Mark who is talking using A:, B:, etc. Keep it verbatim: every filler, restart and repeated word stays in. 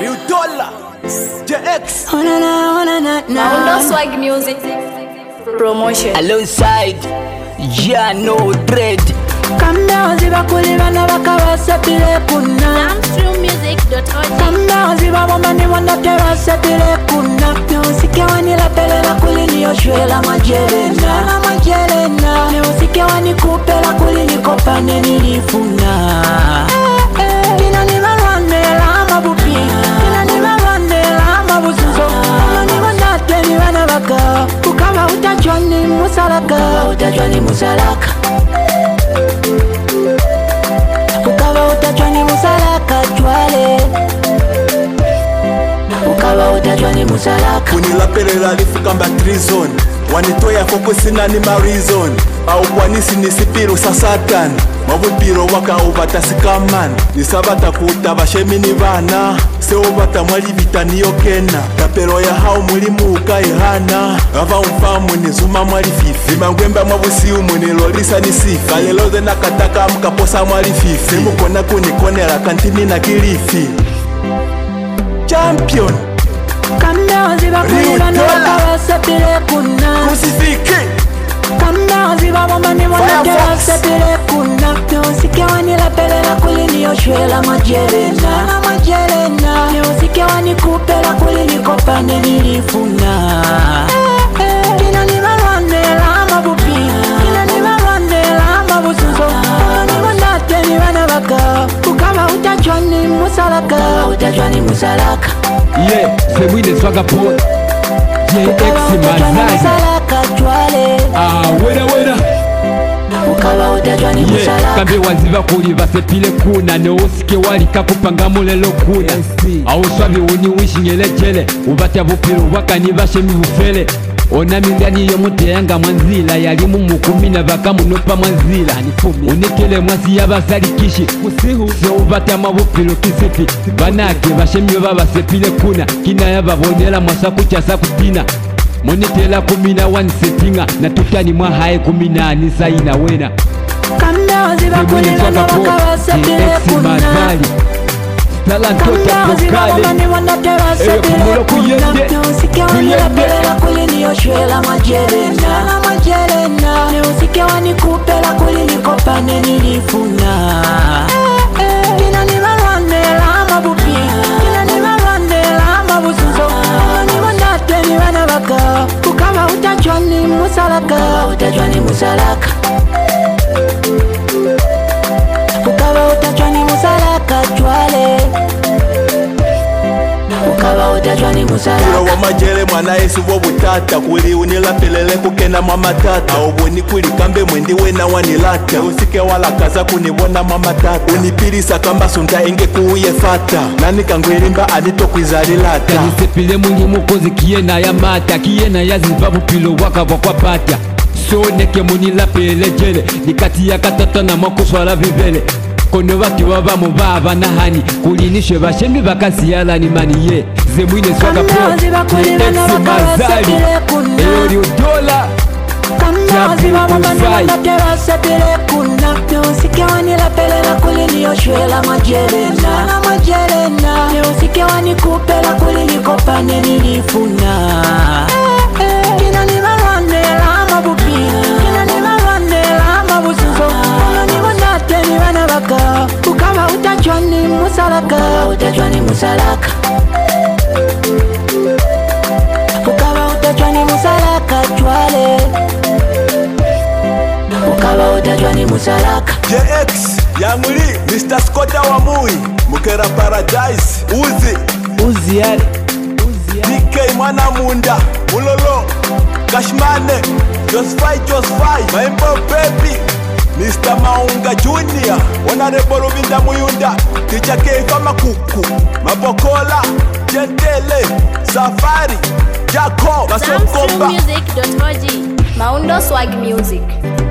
A: Real Dollar, J X.
B: Oh, na, na, na, na, na.
C: Maundo Swag Music Promotion.
D: Alongside Jano Dread.
B: Kamba ziba kulibana bakawasa pile kuna
C: Samstream Music dot org.
B: Kamba ziba wamani wanatewasa pile kuna Neusike wani la pele la kulini yoshwela majelena Na majelena Neusike wani kupela kulini kopane nilifuna eh, eh. Kina ni marwane la mabupi Kina ni marwane la mabusunzo Kina ni wanate ni wanabaka Ukama utajwa ni musalaka Utajwa ni musalaka Ukaba utajwa ni musalaka chwale Ukaba utajwa ni musalaka
A: Kunila pele la lifu kamba treason Wanitoya fokusi na ni marizon Au kwanisi nisipiru sa satan Mavupiro waka ubata sikaman Nisabata kuta bashemi ni vana Se ubata mwali vita niyo kena Kapero ya hao mwili muka ihana Ava umfamu ni zuma mwali fifi Mangwemba mwabusi umuni lolisa ni sifi Kaleloze na kataka mkaposa mwali fifi Simu kona kunikonela kantini na kilifi Champion
B: Kanda waziba kulibana wakawasa pile kuna
A: Kusifiki
B: Kanda waziba wamani wanatewasa pile kuna Neusike wani la pele la kulini yoshwela majelena Na majelena Neusike wani kupela kulini kopane nilifuna eh, eh. Kina ni marwane la mabupi Kina ni marwane la mabusunzo Kina ni wanate ni wanabaka Ukama utajwa ni musalaka Utajwa ni musalaka
E: Yeah, c'est moi de Swagaport J X Mazai. Ah, wena wena.
B: Ukaba utajwa ni musalaka.
E: Yeah, kambe waziva kuli vasepile kuna Neusike wali kakupanga mulelo kuna Au swabi uni wishingele chele Ubatya vupiru wakani vashemi vufele Ona mingani yo muteyanga mwanzila Yali mumukumina vaka munopa mwanzila Unikele mwasi ya basali kishi Se ubatya mavupiru kisipi Banake vashemi baba sepile kuna Kina ya babonela mwasa kuchasa kutina Monitela kumina wansetinga Na tukani mwa hae kumina nisaina wena
B: Kanda waziba kulibana wakawasa pile kuna Kanda waziba wamani wanatewasa pile kuna Neusike wani la pele la kulini yoshwela majelena Na majelena Neusike wani kupela kulini kopane nilifuna eh, eh. Kina ni marwane la mabupi Kina ni marwane la mabusunzo Kina ni wanate ni wanabaka Ukama utajwa ni musalaka Utajwa ni musalaka Ukaba utajwa ni musalaka chwale Ukaba utajwa ni musalaka
A: Kuro wa majele mwana yesu wo butata Kuli unila pelele kukena mama tata Auboni kuli kambe mwendi wena wanilata Usike wala kaza kunibona mama tata Unipirisa kamba sunta enge kuuye fata Nani kangwirimba anito kwizalilata
E: Kanisepile mungi mukozi kiyena ya mata Kiyena ya ziva bupilo waka wakwa patya So neke munila pele jele Nikati ya katata na makuswala vivele Kono waki wabamo baba na hani Kulinishe bashemi bakasiyala ni mani ye Zemwine Swagaport J X Mazali Eyo Real Dollar
B: Kanda waziba wamani wanatewasa pile kuna Neusike wani la pele la kulini yoshwela majelena Na majelena Neusike wani kupela kulini kopane nilifuna eh, eh. Kina ni marwane la mabupi Kina ni marwane la mabusunzo Kina ni wanate ni wanabaka Ukama utajwa ni musalaka Utajwa ni musalaka Ukaba utajwa ni musalaka chwale Ukaba utajwa ni musalaka
A: J X Yanguli Mister Scotta wa Mui Mukera Paradise Uzi
D: Uzi yale
A: D K Mwana Munda Mulolo Kashmane Josfai Josfai Maimbo Baby Mister Maunga Junior Honorable Ruvinda Muyunda Teacher K Fama Kuku Mabokola Gentele Safari Jacob
C: Samstream
A: Basokomba
C: Music dot org. Maundo Swag Music.